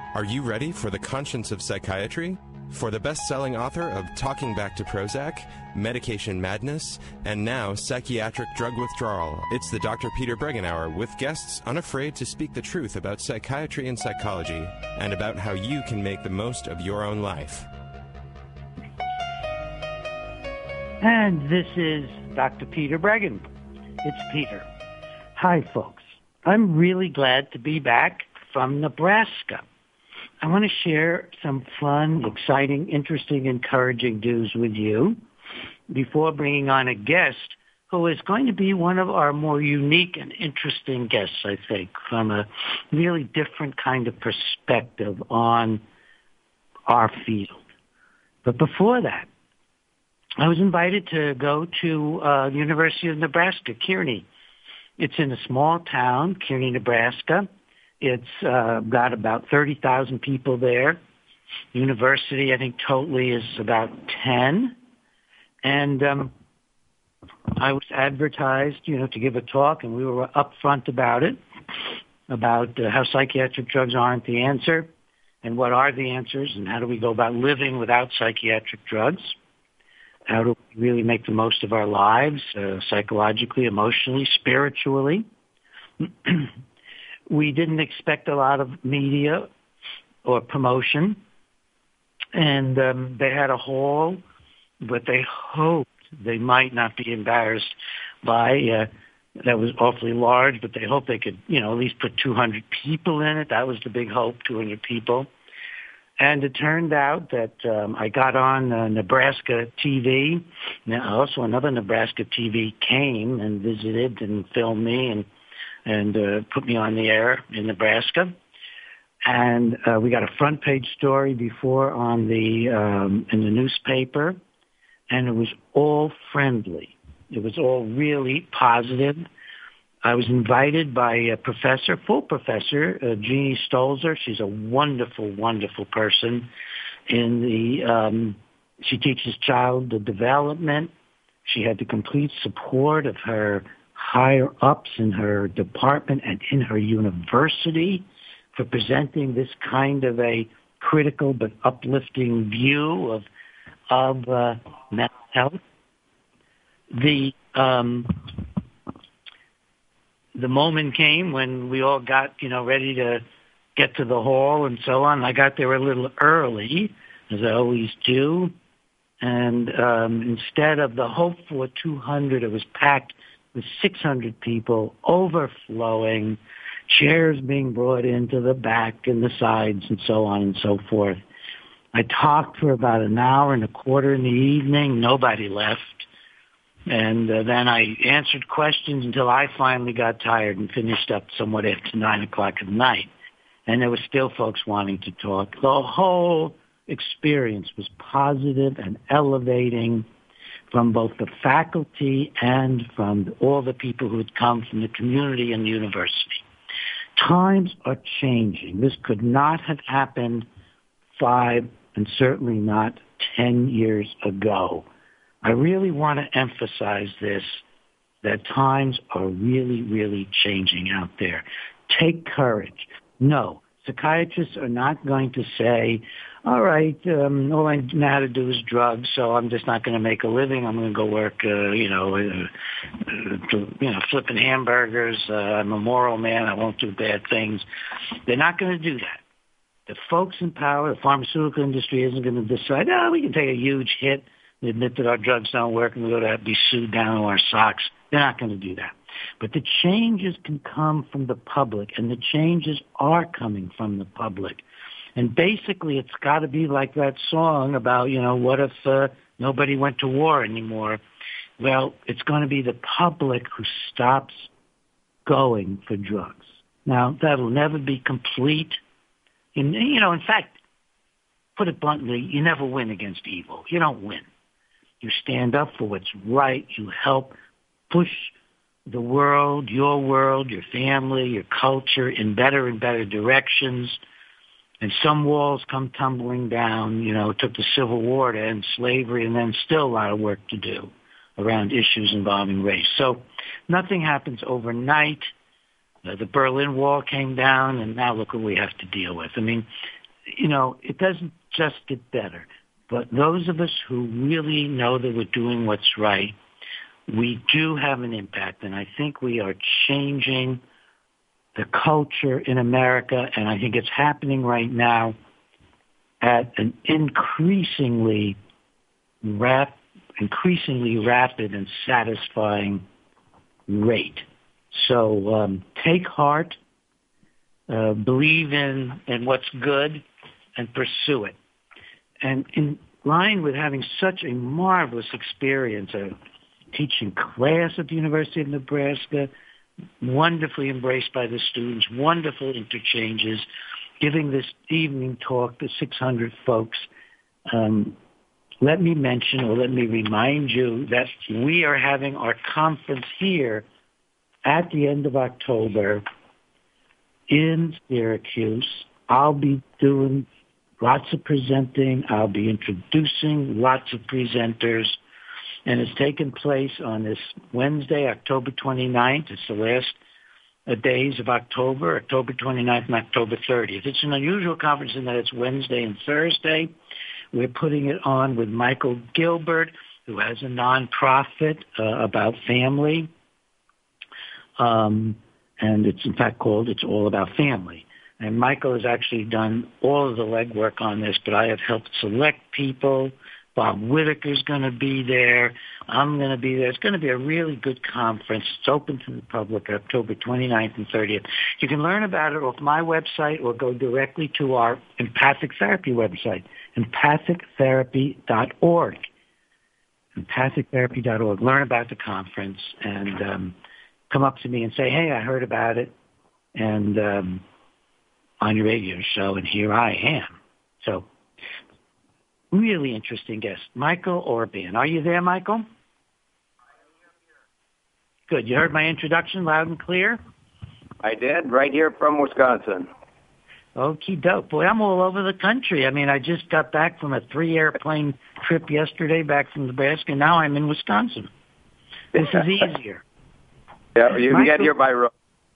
Are you ready for the conscience of psychiatry? For the best-selling author of Talking Back to Prozac, Medication Madness, and now Psychiatric Drug Withdrawal, it's the Dr. Peter Breggin Hour with guests unafraid to speak the truth about psychiatry and psychology and about how you can make the most of your own life. And this is Dr. Peter Breggin. It's Peter. Hi, folks. I'm really glad to be back from Nebraska. I want to share some fun, exciting, interesting, encouraging news with you before bringing on a guest who is going to be one of our more unique and interesting guests, I think, from a really different kind of perspective on our field. But before that, I was invited to go to the University of Nebraska, Kearney. It's in a small town, Kearney, Nebraska. It's got about 30,000 people there. University, I think, totally is about 10. And I was advertised, to give a talk, and we were upfront about it, about how psychiatric drugs aren't the answer, and what are the answers, and how do we go about living without psychiatric drugs. How do we really make the most of our lives, psychologically, emotionally, spiritually? We didn't expect a lot of media or promotion, and they had a hall, but they hoped they might not be embarrassed by, that was awfully large, but they hoped they could, at least put 200 people in it. That was the big hope, 200 people. And it turned out that I got on Nebraska TV. Now, also, another Nebraska TV came and visited and filmed me and put me on the air in Nebraska. And we got a front page story before on the in the newspaper, and it was all friendly. It was all really positive. I was invited by a full professor, Jeannie Stolzer. She's a wonderful, wonderful person. She teaches child development. She had the complete support of her higher ups in her department and in her university for presenting this kind of a critical but uplifting view of mental health. The moment came when we all got, ready to get to the hall and so on. I got there a little early, as I always do. And instead of the hope for 200, it was packed with 600 people, overflowing, chairs being brought into the back and the sides and so on and so forth. I talked for about an hour and a quarter in the evening. Nobody left. And then I answered questions until I finally got tired and finished up somewhat after 9 o'clock at night. And there were still folks wanting to talk. The whole experience was positive and elevating from both the faculty and from all the people who had come from the community and the university. Times are changing. This could not have happened 5 and certainly not 10 years ago. I really want to emphasize this, that times are really, really changing out there. Take courage. No, psychiatrists are not going to say, all right, all I know how to do is drugs, so I'm just not going to make a living. I'm going to go work, flipping hamburgers. I'm a moral man. I won't do bad things. They're not going to do that. The folks in power, the pharmaceutical industry isn't going to decide, we can take a huge hit and admit that our drugs don't work and we're going to be sued down to our socks. They're not going to do that. But the changes can come from the public, and the changes are coming from the public. And basically, it's got to be like that song about, what if nobody went to war anymore? Well, it's going to be the public who stops going for drugs. Now, that'll never be complete. In fact, put it bluntly, you never win against evil. You don't win. You stand up for what's right. You help push the world, your family, your culture in better and better directions. And some walls come tumbling down. It took the Civil War to end slavery, and then still a lot of work to do around issues involving race. So nothing happens overnight. The Berlin Wall came down, and now look what we have to deal with. I mean, it doesn't just get better. But those of us who really know that we're doing what's right, we do have an impact. And I think we are changing the culture in America, and I think it's happening right now at an increasingly rapid and satisfying rate. So take heart, believe in what's good, and pursue it. And in line with having such a marvelous experience of teaching class at the University of Nebraska, wonderfully embraced by the students, wonderful interchanges, giving this evening talk to 600 folks, let me mention or let me remind you that we are having our conference here at the end of October in Syracuse. I'll be doing lots of presenting. I'll be introducing lots of presenters. And it's taking place on this Wednesday, October 29th. It's the last days of October 29th and October 30th. It's an unusual conference in that it's Wednesday and Thursday. We're putting it on with Michael Gilbert, who has a nonprofit about family. And it's in fact called It's All About Family. And Michael has actually done all of the legwork on this, but I have helped select people. Bob Whitaker's going to be there. I'm going to be there. It's going to be a really good conference. It's open to the public October 29th and 30th. You can learn about it off my website or go directly to our Empathic Therapy website, empathictherapy.org. Empathictherapy.org. Learn about the conference and come up to me and say, hey, I heard about it and on your radio show, and here I am. So really interesting guest, Michael Orban. Are you there, Michael? I am here. Good. You heard my introduction loud and clear? I did, right here from Wisconsin. Okie doke. Boy, I'm all over the country. I mean, I just got back from a 3-airplane trip yesterday back from Nebraska. Now I'm in Wisconsin. This is easier. Yeah, you can get here by road.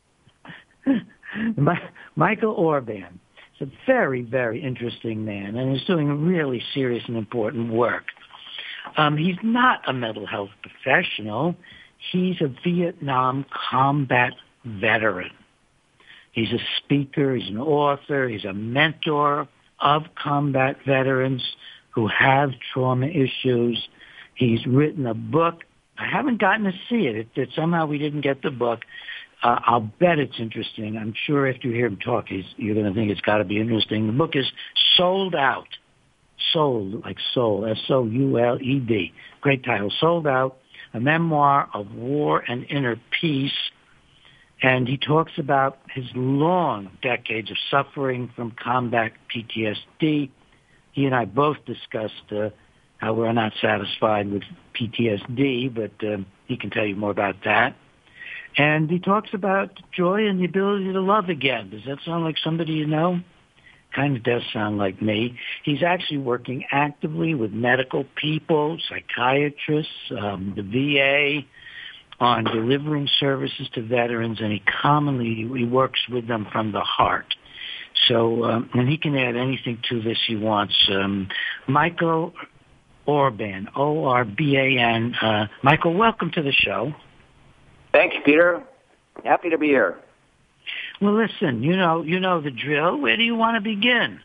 Michael Orban. He's a very, very interesting man, and he's doing really serious and important work. He's not a mental health professional. He's a Vietnam combat veteran. He's a speaker. He's an author. He's a mentor of combat veterans who have trauma issues. He's written a book. I haven't gotten to see it. Somehow we didn't get the book. I'll bet it's interesting. I'm sure after you hear him talk, you're going to think it's got to be interesting. The book is Souled Out. Souled, like soul, S-O-U-L-E-D. Great title. Souled Out, a memoir of war and inner peace. And he talks about his long decades of suffering from combat PTSD. He and I both discussed how we're not satisfied with PTSD, but he can tell you more about that. And he talks about joy and the ability to love again. Does that sound like somebody you know? Kind of does sound like me. He's actually working actively with medical people, psychiatrists, the VA, on delivering services to veterans, and he works with them from the heart. So, and he can add anything to this he wants. Michael Orban, O-R-B-A-N. Michael, welcome to the show. Thank you, Peter. Happy to be here. Well, listen, you know the drill. Where do you want to begin?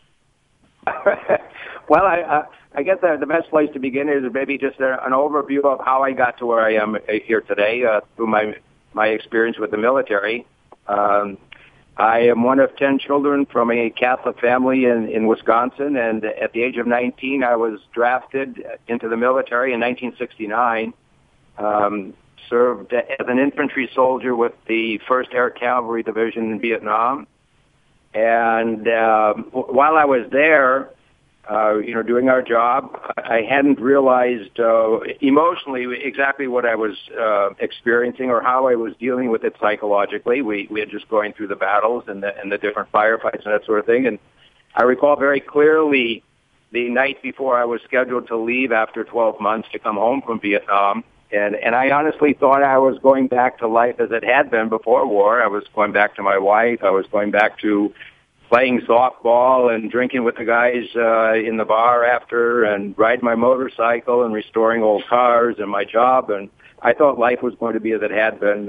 Well, I guess the best place to begin is maybe just an overview of how I got to where I am here today through my experience with the military. I am one of 10 children from a Catholic family in Wisconsin, and at the age of 19, I was drafted into the military in 1969. Served as an infantry soldier with the 1st Air Cavalry Division in Vietnam. And while I was there, doing our job, I hadn't realized emotionally exactly what I was experiencing or how I was dealing with it psychologically. We had just going through the battles and the different firefights and that sort of thing. And I recall very clearly the night before I was scheduled to leave after 12 months to come home from Vietnam. And I honestly thought I was going back to life as it had been before war. I was going back to my wife. I was going back to playing softball and drinking with the guys in the bar after, and riding my motorcycle and restoring old cars and my job. And I thought life was going to be as it had been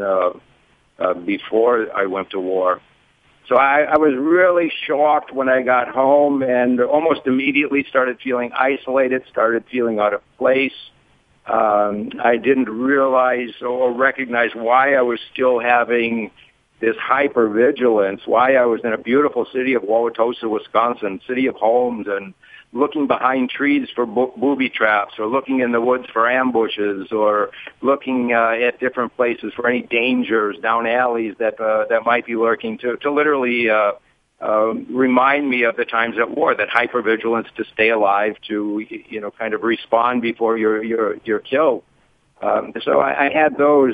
before I went to war. So I was really shocked when I got home, and almost immediately started feeling isolated, started feeling out of place. I didn't realize or recognize why I was still having this hypervigilance, why I was in a beautiful city of Wauwatosa, Wisconsin, city of homes, and looking behind trees for booby traps, or looking in the woods for ambushes, or looking at different places for any dangers down alleys that might be lurking, to literally remind me of the times at war, that hypervigilance to stay alive, to kind of respond before you're killed. So I had those.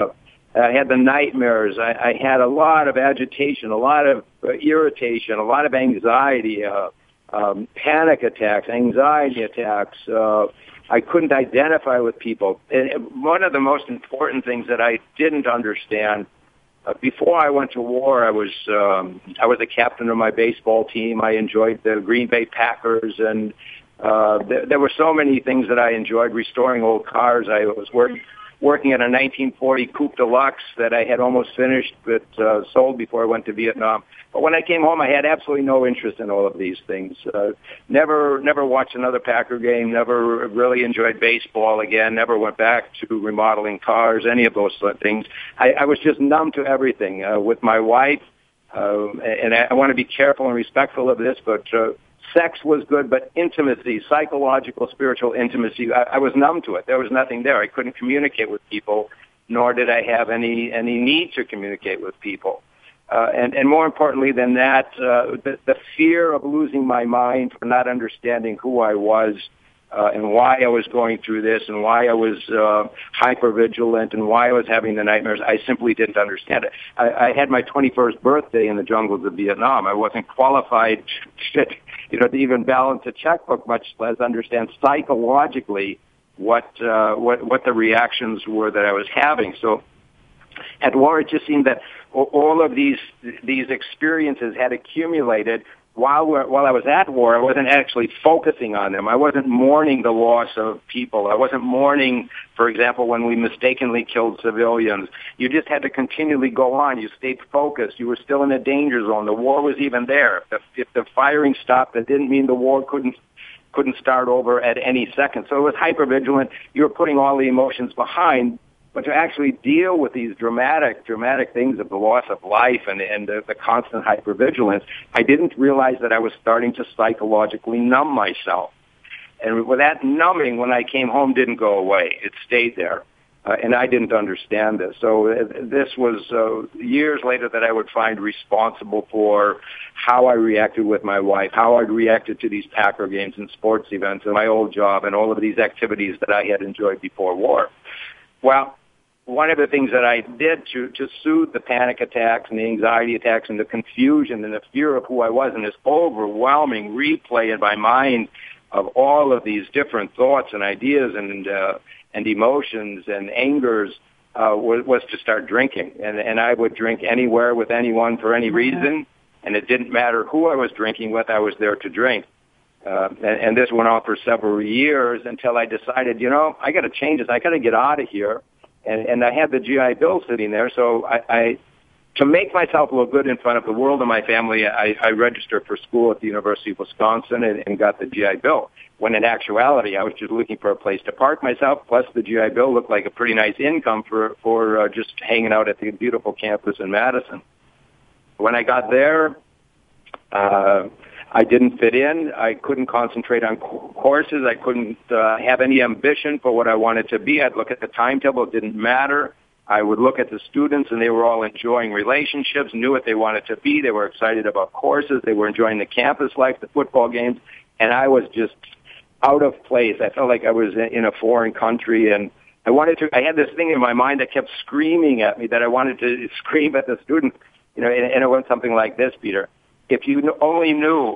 I had the nightmares. I had a lot of agitation, a lot of irritation, a lot of anxiety. Panic attacks, anxiety attacks. I couldn't identify with people. And one of the most important things that I didn't understand before I went to war, I was a captain of my baseball team. I enjoyed the Green Bay Packers, and there were so many things that I enjoyed. Restoring old cars. I was working at a 1940 Coupe Deluxe that I had almost finished, but sold before I went to Vietnam. But when I came home, I had absolutely no interest in all of these things. Never watched another Packer game, never really enjoyed baseball again, never went back to remodeling cars, any of those sort of things. I was just numb to everything. With my wife, and I want to be careful and respectful of this, but sex was good, but intimacy, psychological, spiritual intimacy, I was numb to it. There was nothing there. I couldn't communicate with people, nor did I have any need to communicate with people. And more importantly than that, the fear of losing my mind, for not understanding who I was, and why I was going through this, and why I was hypervigilant, and why I was having the nightmares. I simply didn't understand it. I had my 21st birthday in the jungles of Vietnam. I wasn't qualified to even balance a checkbook, much less understand psychologically what the reactions were that I was having. So at war, it just seemed that all of these experiences had accumulated. While I was at war, I wasn't actually focusing on them. I wasn't mourning the loss of people. I wasn't mourning, for example, when we mistakenly killed civilians. You just had to continually go on. You stayed focused. You were still in a danger zone. The war was even there. If the firing stopped, that didn't mean the war couldn't start over at any second. So it was hypervigilant. You were putting all the emotions behind. But to actually deal with these dramatic things of the loss of life and the constant hypervigilance, I didn't realize that I was starting to psychologically numb myself. And with that numbing, when I came home, didn't go away. It stayed there. And I didn't understand this. So this was years later that I would find responsible for how I reacted with my wife, how I reacted to these Packer games and sports events and my old job and all of these activities that I had enjoyed before war. Well, one of the things that I did to soothe the panic attacks and the anxiety attacks and the confusion and the fear of who I was, and this overwhelming replay in my mind of all of these different thoughts and ideas and emotions and angers, was to start drinking. And I would drink anywhere with anyone for any reason, and it didn't matter who I was drinking with, I was there to drink. And this went on for several years until I decided, I got to change this. I got to get out of here. And I had the GI Bill sitting there, so I to make myself look good in front of the world and my family, I registered for school at the University of Wisconsin and got the GI Bill. When in actuality, I was just looking for a place to park myself, plus the GI Bill looked like a pretty nice income for just hanging out at the beautiful campus in Madison. When I got there, I didn't fit in. I couldn't concentrate on courses. I couldn't have any ambition for what I wanted to be. I'd look at the timetable. It didn't matter. I would look at the students, and they were all enjoying relationships, knew what they wanted to be. They were excited about courses. They were enjoying the campus life, the football games, and I was just out of place. I felt like I was in a foreign country, and I had this thing in my mind that kept screaming at me that I wanted to scream at the students, and it went something like this, Peter. If you only knew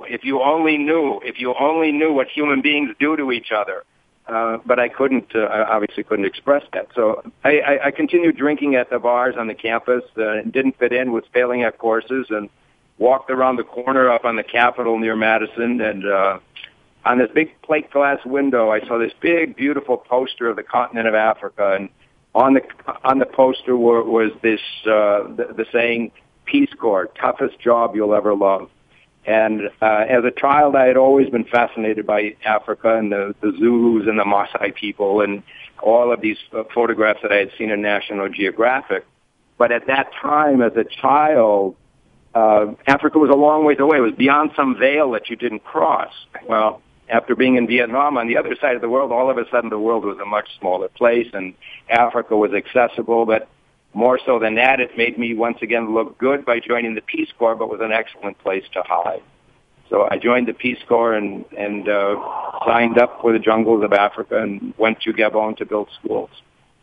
what human beings do to each other. But I obviously couldn't express that. So I continued drinking at the bars on the campus, didn't fit in, was failing at courses. And walked around the corner up on the Capitol near Madison, and on this big plate glass window, I saw this big, beautiful poster of the continent of Africa, and on the poster was this the saying, "Peace Corps, toughest job you'll ever love." And as a child, I had always been fascinated by Africa and the Zulus and the Maasai people and all of these photographs that I had seen in National Geographic. But at that time, as a child, Africa was a long ways away. It was beyond some veil that you didn't cross. Well, after being in Vietnam on the other side of the world, all of a sudden the world was a much smaller place, and Africa was accessible. But more so than that, it made me once again look good by joining the Peace Corps, but was an excellent place to hide. So I joined the Peace Corps and signed up for the jungles of Africa and went to Gabon to build schools.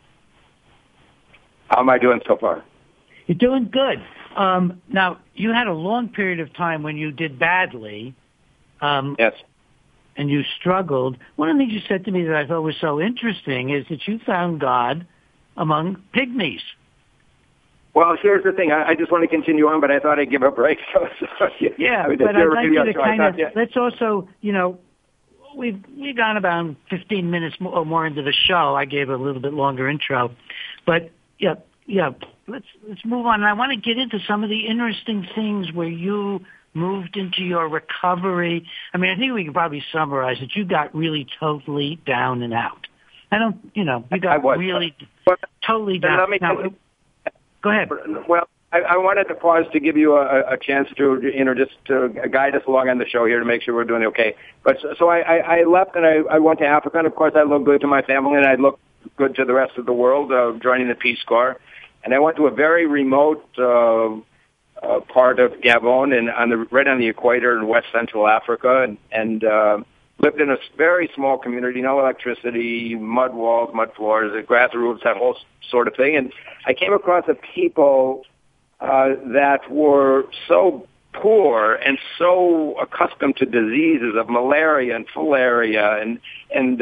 How am I doing so far? You're doing good. Now, you had a long period of time when you did badly. Yes. And you struggled. One of the things you said to me that I thought was so interesting is that you found God among pygmies. Well, here's the thing. I just want to continue on, but I thought I'd give a break. Yeah, but I'd like you to kind of, let's also, we've gone about 15 minutes or more into the show. I gave a little bit longer intro. But, yeah, let's move on. And I want to get into some of the interesting things where you moved into your recovery. I mean, I think we can probably summarize it. You got really totally down and out. You got really totally down. Go ahead. Well, I wanted to pause to give you a chance to, just to guide us along on the show here to make sure we're doing okay. But so I left and I went to Africa, and of course I looked good to my family and I looked good to the rest of the world, joining the Peace Corps. And I went to a very remote part of Gabon and right on the equator in West Central Africa, and lived in a very small community, no electricity, mud walls, mud floors, grass roofs, that whole sort of thing. And I came across a people that were so poor and so accustomed to diseases of malaria and filaria and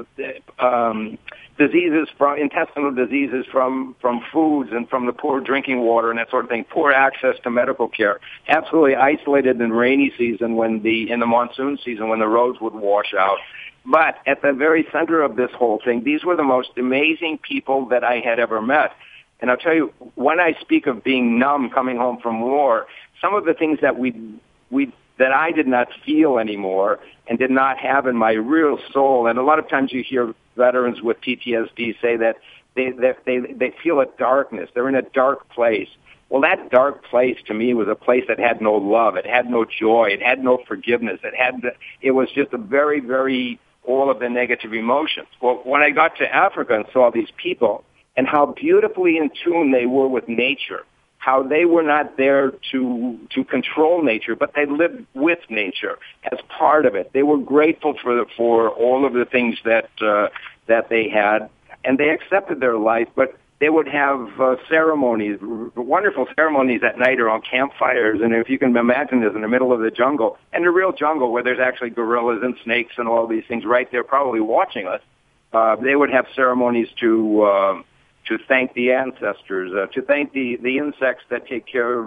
diseases from intestinal diseases from foods and from the poor drinking water and that sort of thing, poor access to medical care, absolutely isolated in rainy season in the monsoon season when the roads would wash out. But at the very center of this whole thing, these were the most amazing people that I had ever met. And I'll tell you, when I speak of being numb coming home from war, some of the things that that I did not feel anymore and did not have in my real soul. And a lot of times you hear veterans with PTSD say that they feel a darkness. They're in a dark place. Well, that dark place to me was a place that had no love. It had no joy. It had no forgiveness. It was just a very, very, all of the negative emotions. Well, when I got to Africa and saw these people and how beautifully in tune they were with nature, how they were not there to control nature, but they lived with nature as part of it. They were grateful for all of the things that they had, and they accepted their life. But they would have ceremonies, wonderful ceremonies at night around campfires. And if you can imagine this in the middle of the jungle, and the real jungle where there's actually gorillas and snakes and all these things right there, probably watching us, they would have ceremonies to thank the ancestors, to thank the insects that take care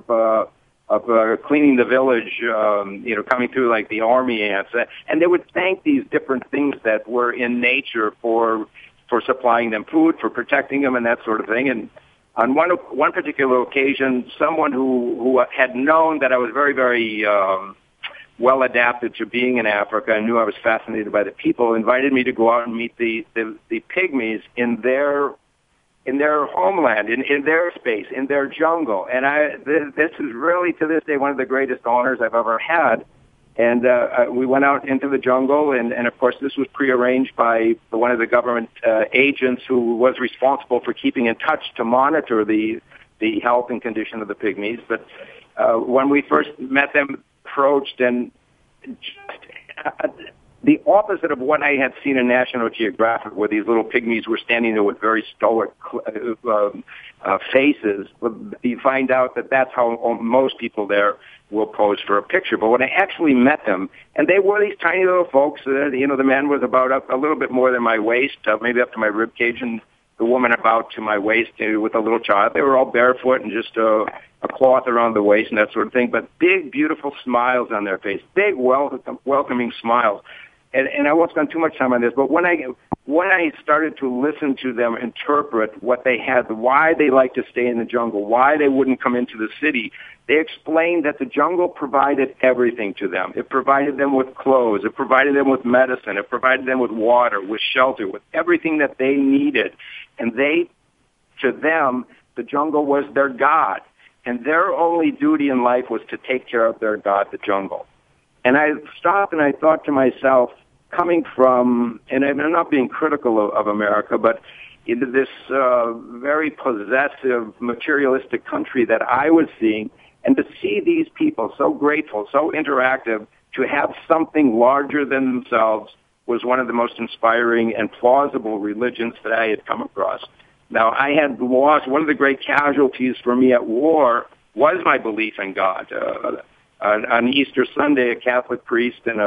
of cleaning the village, coming through like the army ants. And they would thank these different things that were in nature for supplying them food, for protecting them, and that sort of thing. And on one particular occasion, someone who had known that I was very, very well adapted to being in Africa and knew I was fascinated by the people, invited me to go out and meet the pygmies in their homeland, in their space, in their jungle. And this is really, to this day, one of the greatest honors I've ever had. And we went out into the jungle, and of course, this was prearranged by one of the government agents who was responsible for keeping in touch to monitor the health and condition of the pygmies. But when we first met them, approached, and the opposite of what I had seen in National Geographic, where these little pygmies were standing there with very stoic faces, you find out that that's how most people there will pose for a picture. But when I actually met them, and they were these tiny little folks, the man was about a little bit more than my waist, maybe up to my rib cage, and the woman about to my waist with a little child. They were all barefoot and just a cloth around the waist and that sort of thing, but big, beautiful smiles on their face, big, welcoming smiles. And I won't spend too much time on this, but when I started to listen to them interpret what they had, why they like to stay in the jungle, why they wouldn't come into the city, they explained that the jungle provided everything to them. It provided them with clothes. It provided them with medicine. It provided them with water, with shelter, with everything that they needed. And to them, the jungle was their God. And their only duty in life was to take care of their God, the jungle. And I stopped and I thought to myself, coming from, and I'm not being critical of America, but into this very possessive, materialistic country that I was seeing, and to see these people so grateful, so interactive, to have something larger than themselves was one of the most inspiring and plausible religions that I had come across. Now, I had lost, one of the great casualties for me at war was my belief in God. On Easter Sunday, a Catholic priest and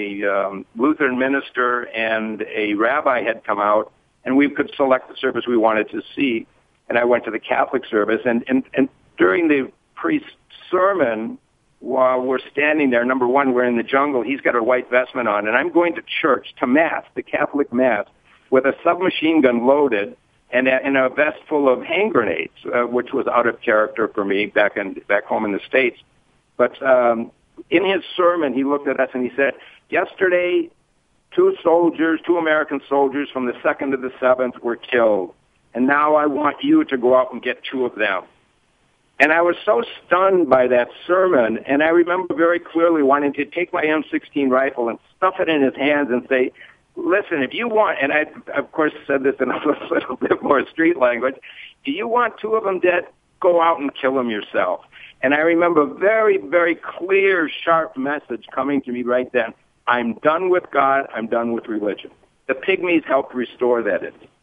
a Lutheran minister and a rabbi had come out, and we could select the service we wanted to see. And I went to the Catholic service, and during the priest's sermon, while we're standing there, number one, we're in the jungle. He's got a white vestment on, and I'm going to church, to Mass, the Catholic Mass, with a submachine gun loaded and a vest full of hand grenades, which was out of character for me back home in the States. But in his sermon, he looked at us and he said, yesterday, two American soldiers from the 2nd to the 7th were killed. And now I want you to go out and get 2 of them. And I was so stunned by that sermon, and I remember very clearly wanting to take my M16 rifle and stuff it in his hands and say, listen, if you want, and I, of course, said this in a little bit more street language, do you want 2 of them dead? Go out and kill them yourself. And I remember a very, very clear, sharp message coming to me right then. I'm done with God. I'm done with religion. The Pygmies helped restore that in me.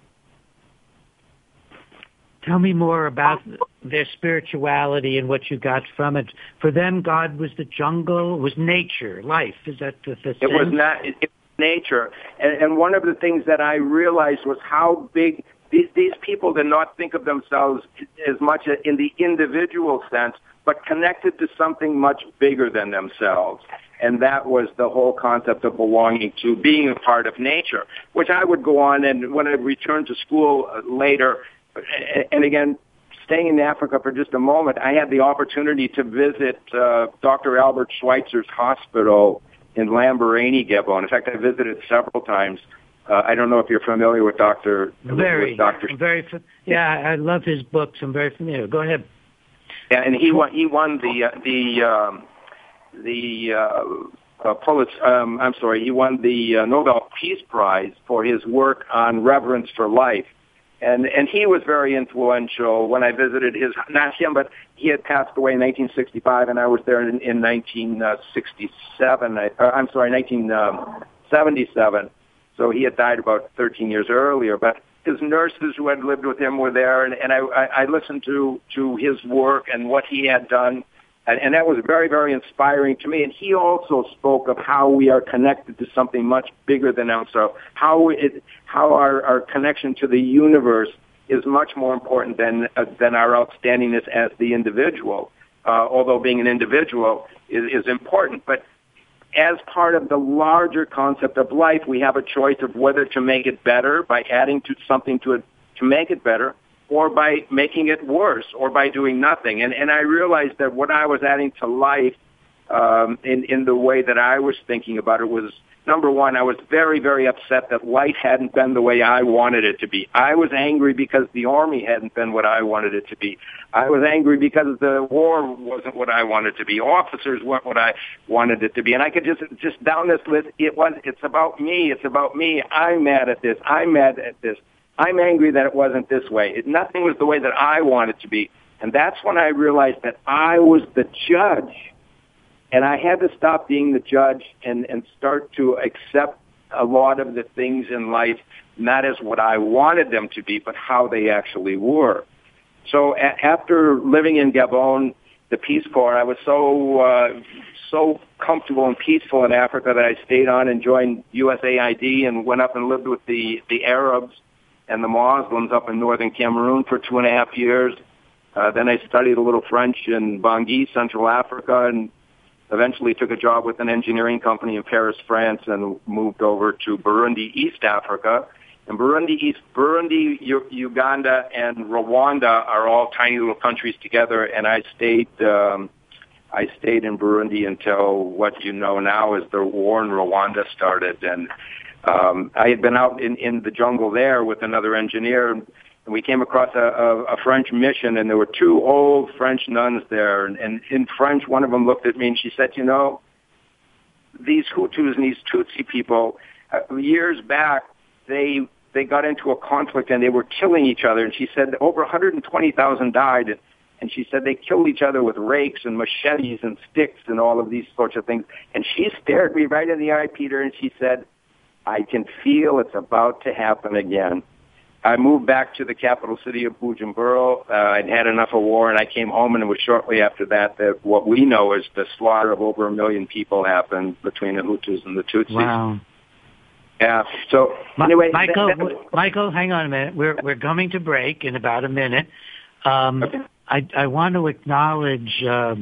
Tell me more about their spirituality and what you got from it. For them, God was the jungle, was nature, life. Is that the sense? It was not. It was nature. And one of the things that I realized was how big these people did not think of themselves as much in the individual sense, but connected to something much bigger than themselves. And that was the whole concept of belonging to, being a part of nature, which I would go on, and when I returned to school later, and again, staying in Africa for just a moment, I had the opportunity to visit Dr. Albert Schweitzer's hospital in Lamborghini, Gabon. In fact, I visited several times. I don't know if you're familiar with Dr. Yeah, I love his books. I'm very familiar. Go ahead. Yeah, and he won the Nobel Peace Prize for his work on reverence for life. And he was very influential when I visited not him, but he had passed away in 1965, and I was there in 1977. So he had died about 13 years earlier, but his nurses who had lived with him were there, and I listened to his work and what he had done, and that was very, very inspiring to me. And he also spoke of how we are connected to something much bigger than ourselves, how our connection to the universe is much more important than our outstandingness as the individual, although being an individual is important, but as part of the larger concept of life, we have a choice of whether to make it better by adding to something to it to make it better, or by making it worse, or by doing nothing. And I realized that what I was adding to life in the way that I was thinking about it was, number one, I was very, very upset that life hadn't been the way I wanted it to be. I was angry because the Army hadn't been what I wanted it to be. I was angry because the war wasn't what I wanted it to be. Officers weren't what I wanted it to be. And I could just down this list, it's about me. It's about me. I'm mad at this. I'm mad at this. I'm angry that it wasn't this way. Nothing was the way that I wanted it to be. And that's when I realized that I was the judge. And I had to stop being the judge and start to accept a lot of the things in life, not as what I wanted them to be, but how they actually were. So after living in Gabon, the Peace Corps, I was so comfortable and peaceful in Africa that I stayed on and joined USAID and went up and lived with the Arabs and the Muslims up in northern Cameroon for 2.5 years. Then I studied a little French in Bangui, Central Africa, and eventually took a job with an engineering company in Paris, France, and moved over to Burundi, East Africa. And Burundi, Uganda, and Rwanda are all tiny little countries together, and I stayed in Burundi until what you know now is the war in Rwanda started. And I had been out in the jungle there with another engineer, and we came across a French mission, and there were 2 old French nuns there. And in French, one of them looked at me and she said, these Hutus and these Tutsi people, years back, they got into a conflict and they were killing each other. And she said over 120,000 died. And she said they killed each other with rakes and machetes and sticks and all of these sorts of things. And she stared me right in the eye, Peter, and she said, I can feel it's about to happen again. I moved back to the capital city of Bujumbura. I'd had enough of war, and I came home, and it was shortly after that what we know is the slaughter of over 1 million people happened between the Hutus and the Tutsis. Wow. Yeah. So anyway, Michael, hang on a minute. We're coming to break in about a minute. Okay. I want to acknowledge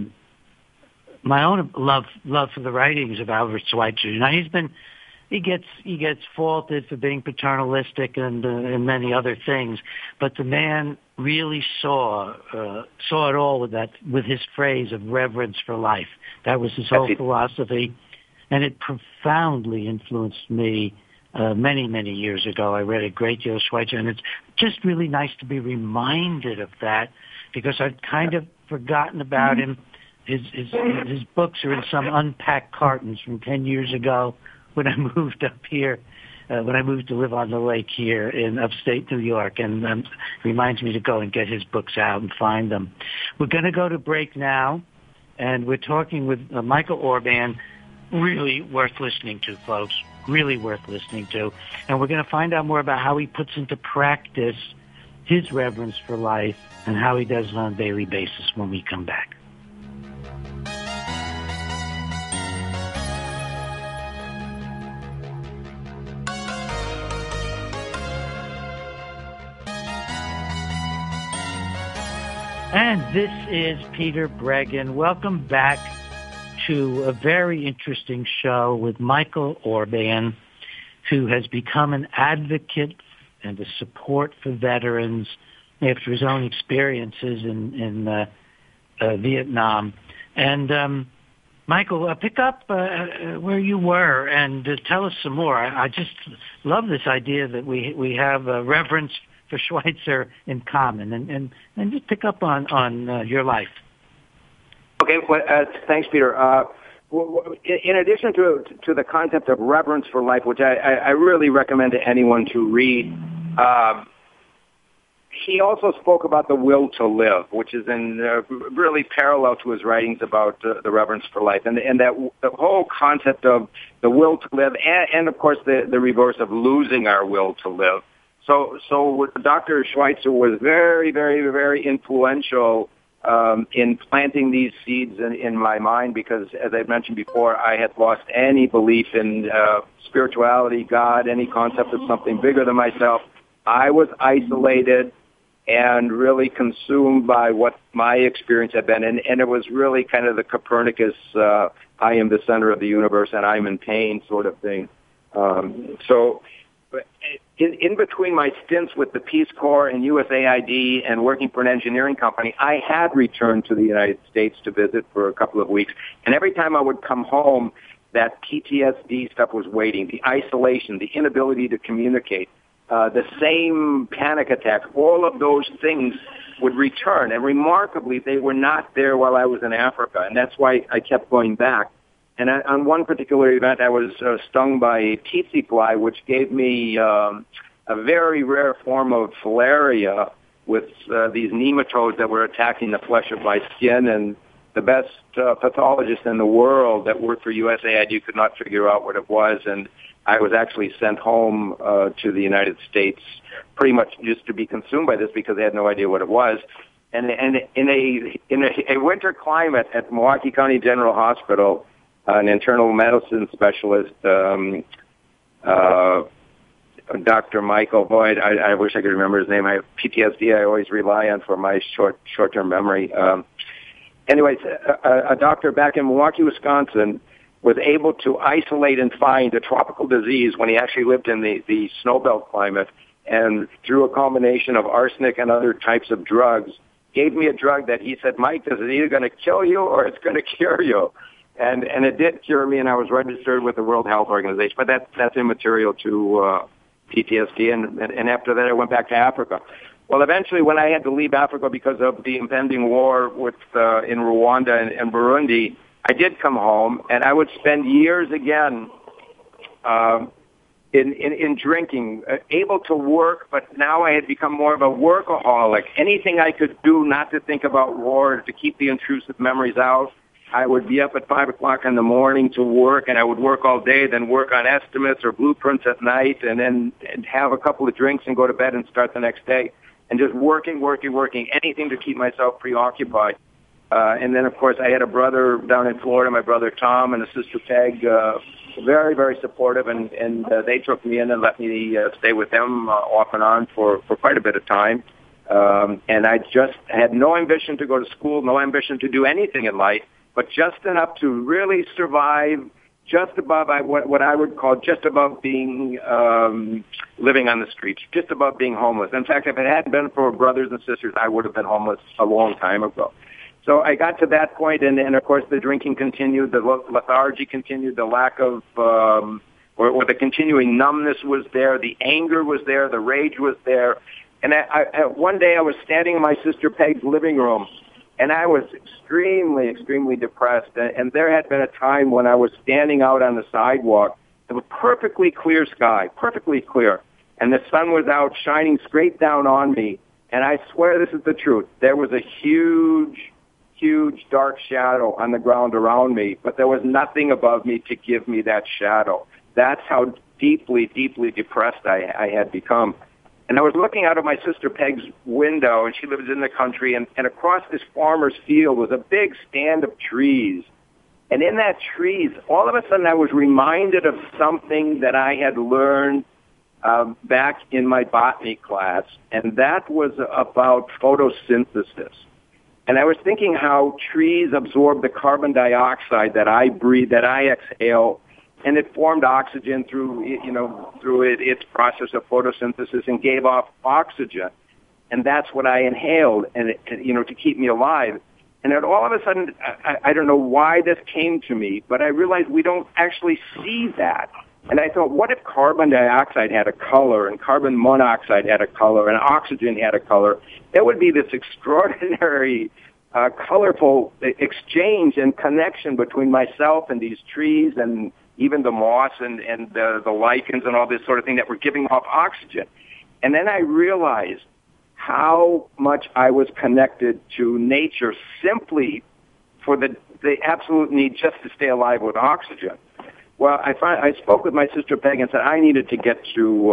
my own love for the writings of Albert Schweitzer. He gets faulted for being paternalistic and many other things, but the man really saw it all with his phrase of reverence for life. That was his whole philosophy, and it profoundly influenced me. Many years ago, I read a great deal of Schweitzer, and it's just really nice to be reminded of that because I'd kind of forgotten about him. His books are in some unpacked cartons from 10 years ago when I moved up here, when I moved to live on the lake here in upstate New York, and reminds me to go and get his books out and find them. We're going to go to break now, and we're talking with Michael Orban. Really worth listening to, folks. Really worth listening to. And we're going to find out more about how he puts into practice his reverence for life and how he does it on a daily basis when we come back. And this is Peter Breggin. Welcome back to a very interesting show with Michael Orban, who has become an advocate and a support for veterans after his own experiences in Vietnam. And Michael, pick up where you were and tell us some more. I just love this idea that we have a reverence for Schweitzer in common, and just pick up on your life. Okay, well, thanks, Peter. In addition to the concept of reverence for life, which I really recommend to anyone to read, he also spoke about the will to live, which is really parallel to his writings about the reverence for life, and that the whole concept of the will to live, and of course the reverse of losing our will to live. So Dr. Schweitzer was very, very, very influential in planting these seeds in my mind because, as I mentioned before, I had lost any belief in spirituality, God, any concept of something bigger than myself. I was isolated and really consumed by what my experience had been, and it was really kind of the Copernicus, I am the center of the universe and I'm in pain sort of thing. So in between my stints with the Peace Corps and USAID and working for an engineering company, I had returned to the United States to visit for a couple of weeks. And every time I would come home, that PTSD stuff was waiting, the isolation, the inability to communicate, the same panic attacks, all of those things would return. And remarkably, they were not there while I was in Africa. And that's why I kept going back. And on one particular event, I was stung by a tsetse fly, which gave me a very rare form of filaria with these nematodes that were attacking the flesh of my skin. And the best pathologist in the world that worked for USAID could not figure out what it was. And I was actually sent home to the United States pretty much just to be consumed by this because they had no idea what it was. And in a winter climate at Milwaukee County General Hospital, an internal medicine specialist Dr. Michael Boyd. I wish I could remember his name. I have PTSD. I always rely on for my short-term memory. Anyways, a doctor back in Milwaukee, Wisconsin, was able to isolate and find a tropical disease when he actually lived in the snowbelt climate, and through a combination of arsenic and other types of drugs, gave me a drug that he said, Mike, this is either going to kill you or it's going to cure you. And it did cure me, and I was registered with the World Health Organization. But that's immaterial to PTSD, and after that I went back to Africa. Well, eventually when I had to leave Africa because of the impending war in Rwanda and Burundi, I did come home, and I would spend years again in drinking, able to work, but now I had become more of a workaholic. Anything I could do not to think about war, to keep the intrusive memories out. I would be up at 5 o'clock in the morning to work, and I would work all day, then work on estimates or blueprints at night, and then have a couple of drinks and go to bed and start the next day. And just working, anything to keep myself preoccupied. And then, of course, I had a brother down in Florida, my brother Tom, and a sister Peg, very, very supportive, and they took me in and let me stay with them off and on for quite a bit of time. And I just had no ambition to go to school, no ambition to do anything in life, but just enough to really survive, just above what I would call just above being living on the streets, just above being homeless. In fact, if it hadn't been for brothers and sisters, I would have been homeless a long time ago. So I got to that point, and of course the drinking continued, the lethargy continued, the lack of, or the continuing numbness was there, the anger was there, the rage was there. And one day I was standing in my sister Peg's living room, and I was extremely, extremely depressed. And there had been a time when I was standing out on the sidewalk. It was perfectly clear sky, perfectly clear. And the sun was out shining straight down on me. And I swear this is the truth. There was a huge dark shadow on the ground around me, but there was nothing above me to give me that shadow. That's how deeply, deeply depressed I had become. And I was looking out of my sister Peg's window, and she lives in the country, and across this farmer's field was a big stand of trees. And in that trees, all of a sudden I was reminded of something that I had learned back in my botany class, and that was about photosynthesis. And I was thinking how trees absorb the carbon dioxide that I breathe, that I exhale, and it formed oxygen through its process of photosynthesis and gave off oxygen. And that's what I inhaled, and to keep me alive. And then all of a sudden, I don't know why this came to me, but I realized we don't actually see that. And I thought, what if carbon dioxide had a color, and carbon monoxide had a color, and oxygen had a color? There would be this extraordinary, colorful exchange and connection between myself and these trees, and even the moss and the lichens and all this sort of thing that were giving off oxygen. And then I realized how much I was connected to nature simply for the absolute need just to stay alive with oxygen. Well, I spoke with my sister Peg and said I needed to get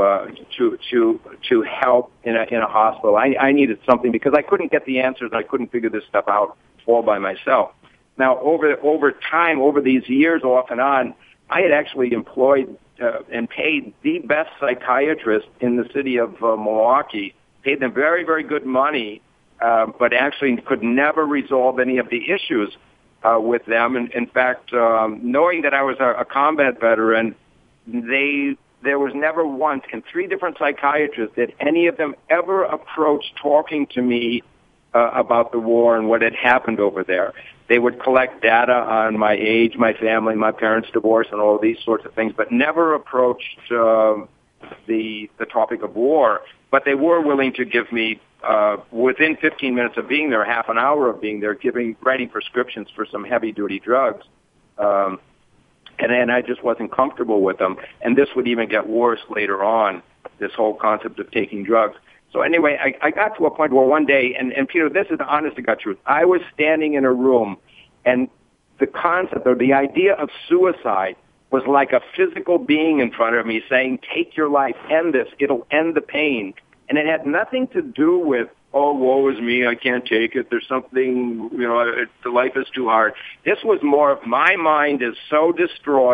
to help in a hospital. I needed something because I couldn't get the answers. I couldn't figure this stuff out all by myself. Now, over time, over these years, off and on, I had actually employed and paid the best psychiatrist in the city of Milwaukee. Paid them very, very good money, but actually could never resolve any of the issues with them. And in fact, knowing that I was a combat veteran, there was never once, and 3 different psychiatrists, did any of them ever approach talking to me about the war and what had happened over there. They would collect data on my age, my family, my parents' divorce, and all these sorts of things, but never approached the topic of war. But they were willing to give me, within 15 minutes of being there, half an hour of being there, writing prescriptions for some heavy-duty drugs. And then I just wasn't comfortable with them. And this would even get worse later on, this whole concept of taking drugs. So anyway, I got to a point where one day, and Peter, this is the honest-to-God truth, I was standing in a room, and the concept or the idea of suicide was like a physical being in front of me saying, take your life, end this, it'll end the pain. And it had nothing to do with, oh, woe is me, I can't take it, there's something, the life is too hard. This was more of my mind is so destroyed,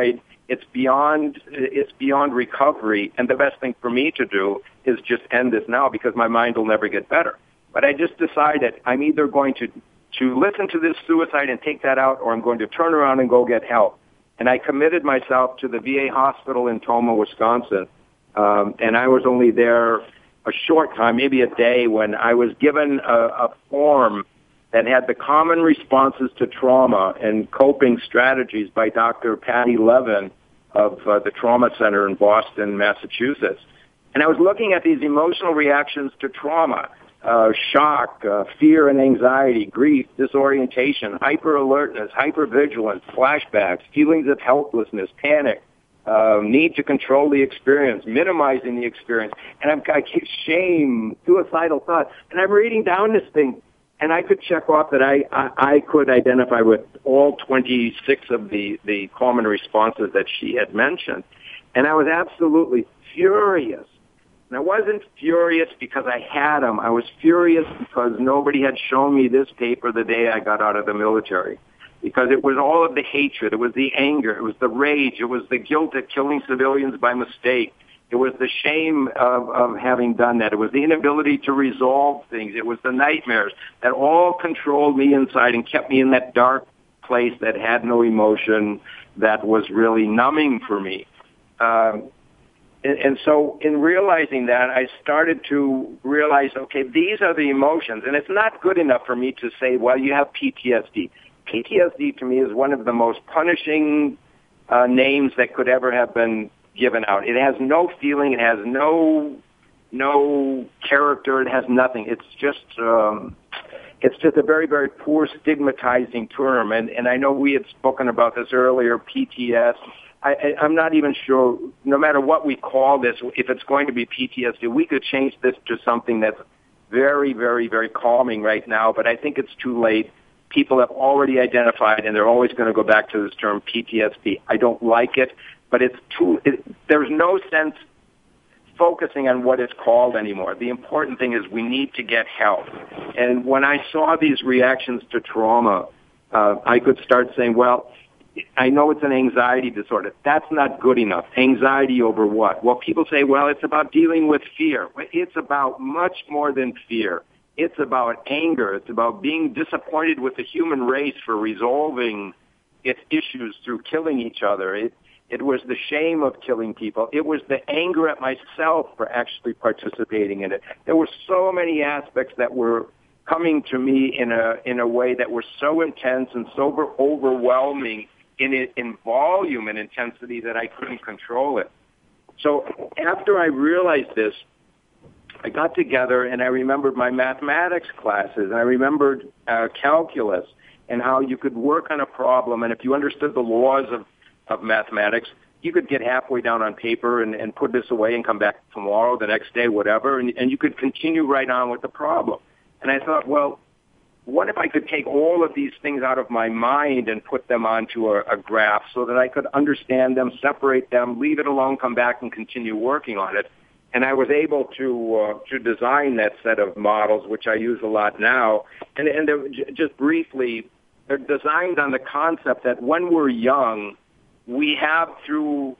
It's beyond recovery, and the best thing for me to do is just end this now because my mind will never get better. But I just decided I'm either going to listen to this suicide and take that out, or I'm going to turn around and go get help. And I committed myself to the VA hospital in Tomah, Wisconsin, and I was only there a short time, maybe a day, when I was given a form that had the common responses to trauma and coping strategies by Dr. Patty Levin of the Trauma Center in Boston, Massachusetts. And I was looking at these emotional reactions to trauma, shock, fear and anxiety, grief, disorientation, hyper-alertness, hypervigilance, flashbacks, feelings of helplessness, panic, need to control the experience, minimizing the experience, and I keep shame, suicidal thoughts. And I'm reading down this thing, and I could check off that I could identify with all 26 of the common responses that she had mentioned. And I was absolutely furious. And I wasn't furious because I had them. I was furious because nobody had shown me this paper the day I got out of the military. Because it was all of the hatred, it was the anger, it was the rage, it was the guilt at killing civilians by mistake. It was the shame of having done that. It was the inability to resolve things. It was the nightmares that all controlled me inside and kept me in that dark place that had no emotion, that was really numbing for me. And so in realizing that, I started to realize, okay, these are the emotions. And it's not good enough for me to say, well, you have PTSD. PTSD to me is one of the most punishing names that could ever have been given out. It has no feeling. It has no character. It has nothing. It's just a very, very poor stigmatizing term. And I know we had spoken about this earlier, PTS. I'm not even sure, no matter what we call this, if it's going to be PTSD, we could change this to something that's very, very, very calming right now, but I think it's too late. People have already identified, and they're always going to go back to this term PTSD. I don't like it, but there's no sense focusing on what it's called anymore. The important thing is we need to get help. And when I saw these reactions to trauma, I could start saying, well, I know it's an anxiety disorder. That's not good enough. Anxiety over what? Well, people say, well, it's about dealing with fear. It's about much more than fear. It's about anger. It's about being disappointed with the human race for resolving its issues through killing each other. It was the shame of killing people. It was the anger at myself for actually participating in it. There were so many aspects that were coming to me in a way that were so intense and so overwhelming in volume and intensity that I couldn't control it. So after I realized this, I got together and I remembered my mathematics classes, and I remembered calculus and how you could work on a problem, and if you understood the laws of mathematics, you could get halfway down on paper and put this away and come back tomorrow, the next day, whatever, and you could continue right on with the problem. And I thought, well, what if I could take all of these things out of my mind and put them onto a graph so that I could understand them, separate them, leave it alone, come back and continue working on it? And I was able to design that set of models, which I use a lot now. And just briefly, they're designed on the concept that when we're young, we have through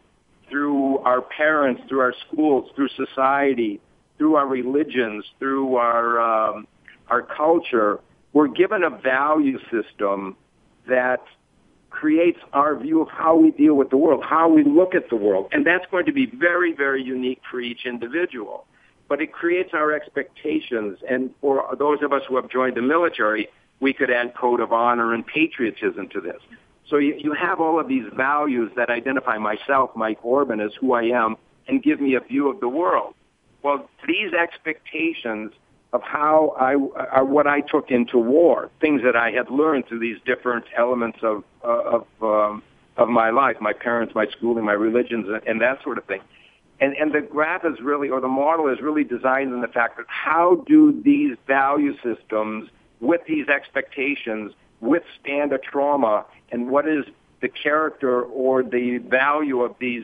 our parents, through our schools, through society, through our religions, through our culture, we're given a value system that creates our view of how we deal with the world, how we look at the world. And that's going to be very, very unique for each individual. But it creates our expectations. And for those of us who have joined the military, we could add code of honor and patriotism to this. So you have all of these values that identify myself, Mike Orban, as who I am, and give me a view of the world. Well, these expectations of how what I took into war, things that I had learned through these different elements of my life, my parents, my schooling, my religions, and that sort of thing. And the graph is really, or the model is really designed in the fact that how do these value systems with these expectations withstand a trauma, and what is the character or the value of these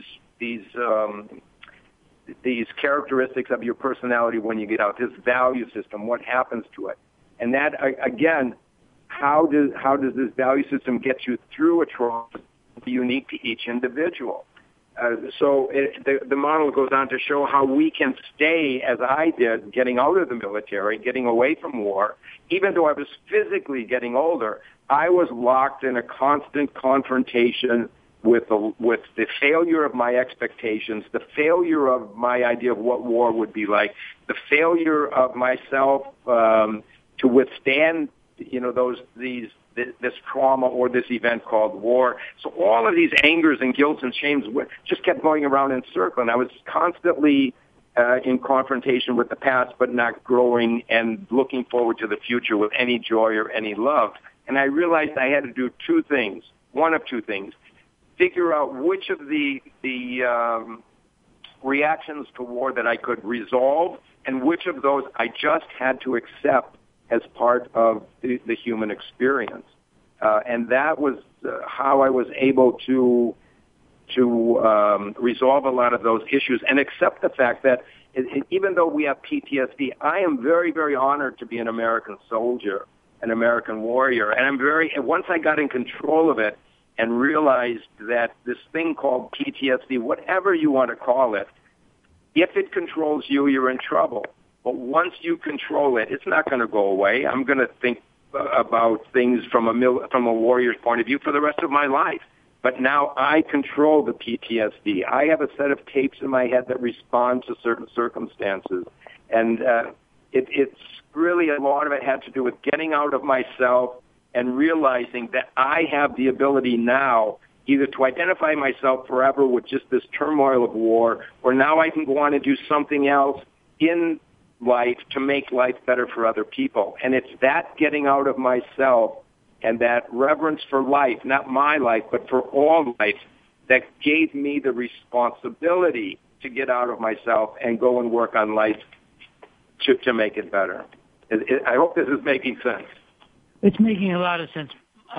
characteristics of your personality when you get out, this value system, what happens to it? And that, again, how does this value system get you through a trauma unique to each individual? the model goes on to show how we can stay, as I did, getting out of the military, getting away from war. Even though I was physically getting older, I was locked in a constant confrontation with the failure of my expectations, the failure of my idea of what war would be like, the failure of myself to withstand, this trauma or this event called war. So all of these angers and guilts and shames just kept going around in circle, and I was constantly in confrontation with the past, but not growing and looking forward to the future with any joy or any love. And I realized I had to do two things, one of two things: figure out which of the reactions to war that I could resolve, and which of those I just had to accept as part of the human experience. And that was how I was able to resolve a lot of those issues and accept the fact that even though we have PTSD, I am very, very honored to be an American soldier, an American warrior. And once I got in control of it and realized that this thing called PTSD, whatever you want to call it, if it controls you, you're in trouble. But once you control it, it's not going to go away. I'm going to think about things from a warrior's point of view for the rest of my life. But now I control the PTSD. I have a set of tapes in my head that respond to certain circumstances. And it's really, a lot of it had to do with getting out of myself and realizing that I have the ability now either to identify myself forever with just this turmoil of war, or now I can go on and do something else in life to make life better for other people. And it's that getting out of myself and that reverence for life, not my life, but for all life, that gave me the responsibility to get out of myself and go and work on life to make it better. I hope this is making sense. It's making a lot of sense,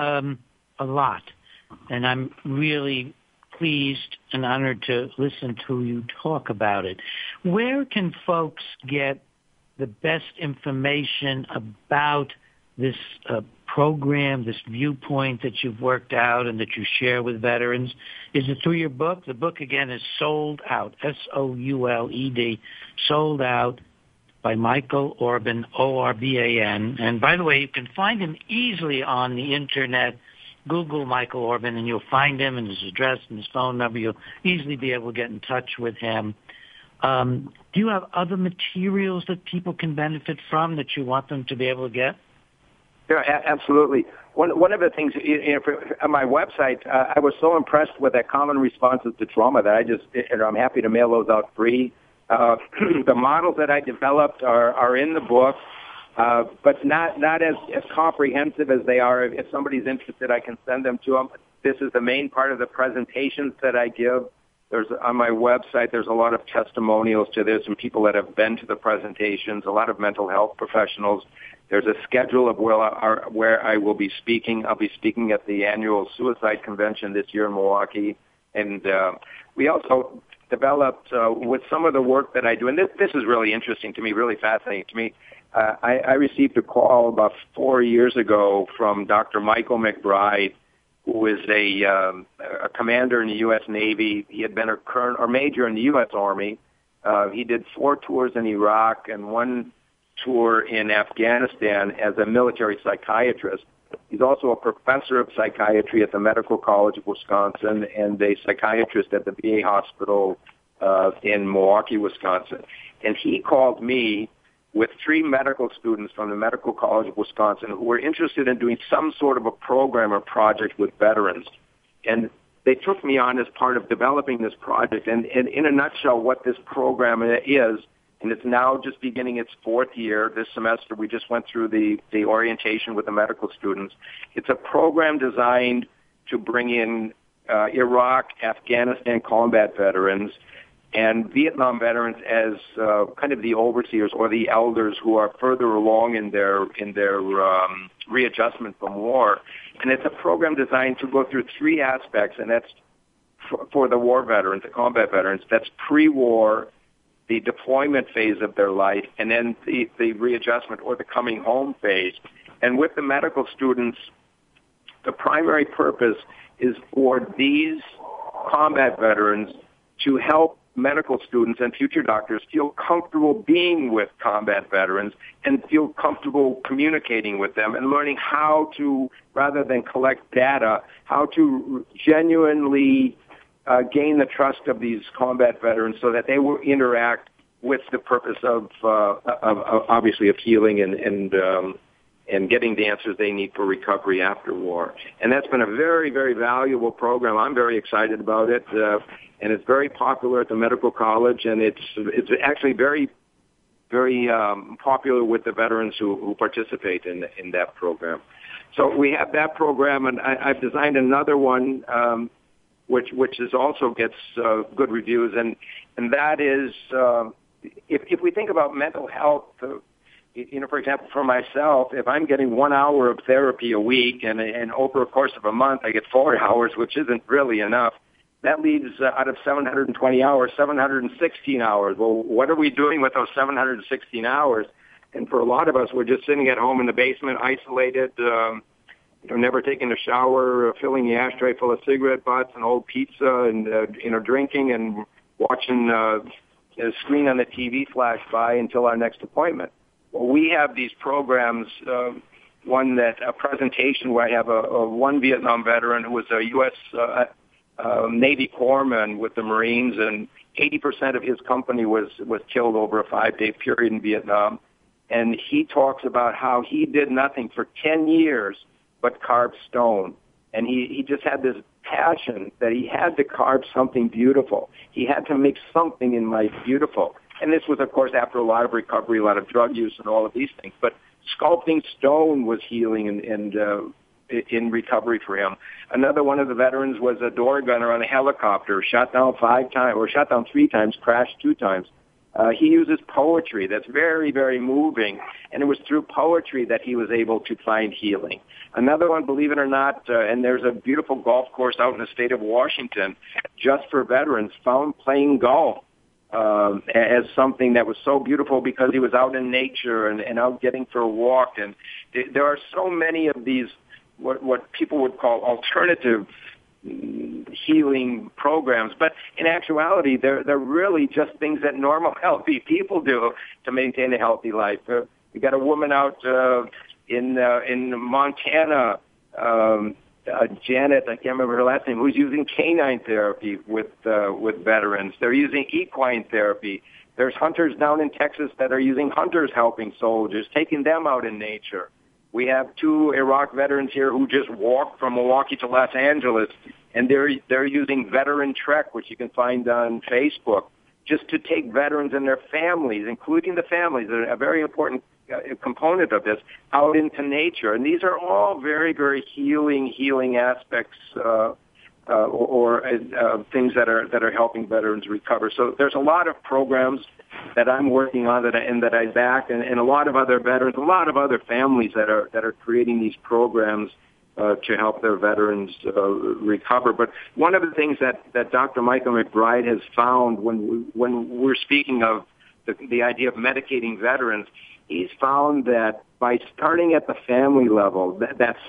a lot. And I'm really pleased and honored to listen to you talk about it. Where can folks get the best information about this program, this viewpoint that you've worked out and that you share with veterans? Is it through your book? The book, again, is Souled Out, SOULED, Souled Out, by Michael Orban, ORBAN. And by the way, you can find him easily on the Internet. Google Michael Orban, and you'll find him and his address and his phone number. You'll easily be able to get in touch with him. Do you have other materials that people can benefit from that you want them to be able to get? Yeah, absolutely. One of the things, on my website, I was so impressed with that common responses to trauma that I'm happy to mail those out free. The models that I developed are in the book, but not as comprehensive as they are. If somebody's interested, I can send them to them. This is the main part of the presentations that I give. On my website, there's a lot of testimonials to this and people that have been to the presentations, a lot of mental health professionals. There's a schedule of where I will be speaking. I'll be speaking at the annual suicide convention this year in Milwaukee. And we also developed, with some of the work that I do, and this is really interesting to me, really fascinating to me. I received a call about 4 years ago from Dr. Michael McBride, who is a commander in the U.S. Navy. He had been a colonel or major in the U.S. Army. He did 4 tours in Iraq and 1 tour in Afghanistan as a military psychiatrist. He's also a professor of psychiatry at the Medical College of Wisconsin and a psychiatrist at the VA hospital in Milwaukee, Wisconsin. And he called me with 3 medical students from the Medical College of Wisconsin who were interested in doing some sort of a program or project with veterans. And they took me on as part of developing this project. And in a nutshell, what this program is, and it's now just beginning its 4th year. This semester, we just went through the orientation with the medical students. It's a program designed to bring in Iraq, Afghanistan combat veterans, and Vietnam veterans as kind of the overseers or the elders who are further along in their readjustment from war. And it's a program designed to go through 3 aspects, and that's for the war veterans, the combat veterans. That's pre-war, the deployment phase of their life, and then the readjustment or the coming home phase. And with the medical students, the primary purpose is for these combat veterans to help medical students and future doctors feel comfortable being with combat veterans and feel comfortable communicating with them and learning how to, rather than collect data, how to genuinely gain the trust of these combat veterans so that they will interact with the purpose of obviously of healing and getting the answers they need for recovery after war. And that's been a very, very valuable program. I'm very excited about it, and it's very popular at the medical college, and it's actually very, very popular with the veterans who participate in that program. So we have that program, and I've designed another one which is also gets good reviews, and that is if we think about mental health. For example, for myself, if I'm getting 1 hour of therapy a week and over a course of a month I get 4 hours, which isn't really enough, that leaves out of 720 hours, 716 hours. Well, what are we doing with those 716 hours? And for a lot of us, we're just sitting at home in the basement, isolated, never taking a shower, filling the ashtray full of cigarette butts and old pizza and, drinking and watching a screen on the TV flash by until our next appointment. Well, we have these programs, a presentation where I have one Vietnam veteran who was a U.S. Navy corpsman with the Marines, and 80% of his company was killed over a 5-day period in Vietnam. And he talks about how he did nothing for 10 years but carve stone. And he just had this passion that he had to carve something beautiful. He had to make something in life beautiful. And this was, of course, after a lot of recovery, a lot of drug use and all of these things. But sculpting stone was healing and in recovery for him. Another one of the veterans was a door gunner on a helicopter, shot down 3 times, crashed 2 times. He uses poetry that's very, very moving, and it was through poetry that he was able to find healing. Another one, believe it or not, and there's a beautiful golf course out in the state of Washington just for veterans, found playing golf as something that was so beautiful because he was out in nature and out getting for a walk. And there are so many of these what people would call alternative healing programs, but in actuality, they're really just things that normal, healthy people do to maintain a healthy life. We got a woman out in Montana, Janet, I can't remember her last name, who's using canine therapy with veterans. They're using equine therapy. There's hunters down in Texas that are using hunters helping soldiers, taking them out in nature. We have 2 Iraq veterans here who just walked from Milwaukee to Los Angeles, and they're using Veteran Trek, which you can find on Facebook, just to take veterans and their families, including the families, a very important component of this, out into nature. And these are all very, very healing aspects or things that are helping veterans recover. So there's a lot of programs that I'm working on that I back, and a lot of other veterans, a lot of other families that are creating these programs to help their veterans recover. But one of the things that Dr. Michael McBride has found when we're speaking of the idea of medicating veterans, he's found that by starting at the family level,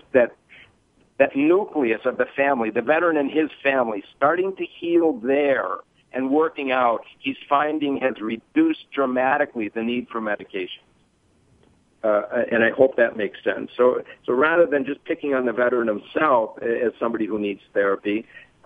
that nucleus of the family, the veteran and his family, starting to heal there and working out, he's finding has reduced dramatically the need for medication. And I hope that makes sense. So rather than just picking on the veteran himself as somebody who needs therapy,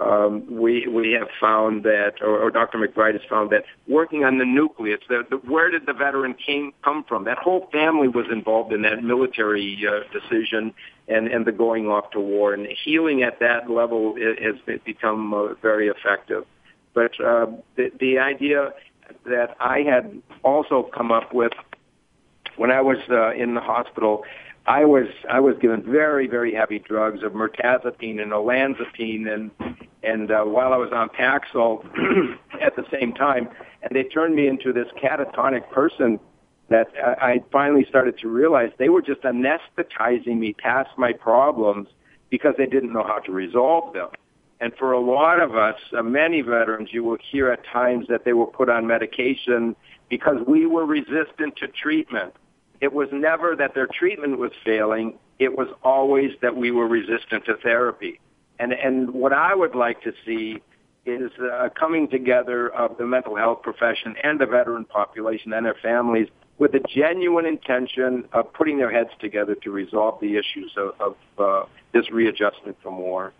we have found that, or Dr. McBride has found that working on the nucleus, where did the veteran come from? That whole family was involved in that military decision and the going off to war, and healing at that level has become very effective. But the idea that I had also come up with when I was in the hospital, I was given very, very heavy drugs of mirtazapine and olanzapine, and while I was on Paxil at the same time, and they turned me into this catatonic person that I finally started to realize they were just anesthetizing me past my problems because they didn't know how to resolve them. And for a lot of us, many veterans, you will hear at times that they were put on medication because we were resistant to treatment. It was never that their treatment was failing. It was always that we were resistant to therapy. And what I would like to see is coming together of the mental health profession and the veteran population and their families with a genuine intention of putting their heads together to resolve the issues of this readjustment from war.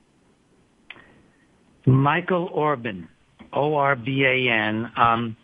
Michael Orban, Orban.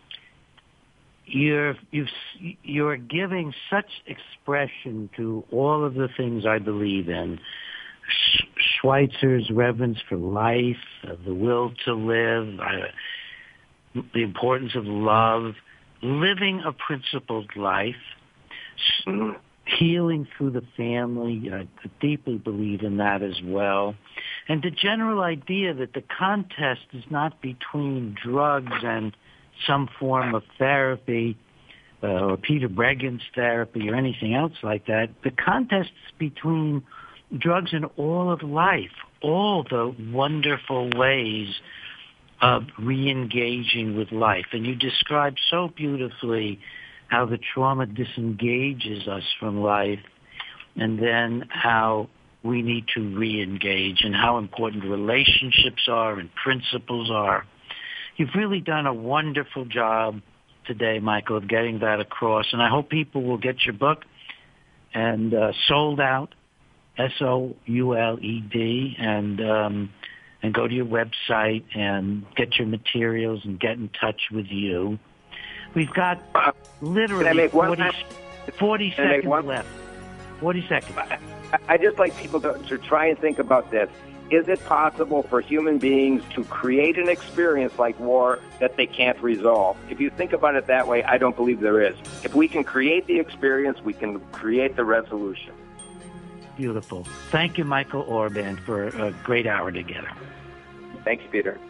You're giving such expression to all of the things I believe in. Schweitzer's reverence for life, the will to live, the importance of love, living a principled life, healing through the family. I deeply believe in that as well. And the general idea that the contest is not between drugs and some form of therapy, or Peter Bregan's therapy or anything else like that. The contest is between drugs and all of life, all the wonderful ways of re-engaging with life. And you described so beautifully how the trauma disengages us from life, and then how we need to re-engage, and how important relationships are and principles are. You've really done a wonderful job today, Michael, of getting that across. And I hope people will get your book, and Souled Out, SOULED, and go to your website and get your materials and get in touch with you. We've got literally 40 seconds left. 40 seconds. I'd just like people to try and think about this. Is it possible for human beings to create an experience like war that they can't resolve? If you think about it that way, I don't believe there is. If we can create the experience, we can create the resolution. Beautiful. Thank you, Michael Orban, for a great hour together. Thank you, Peter.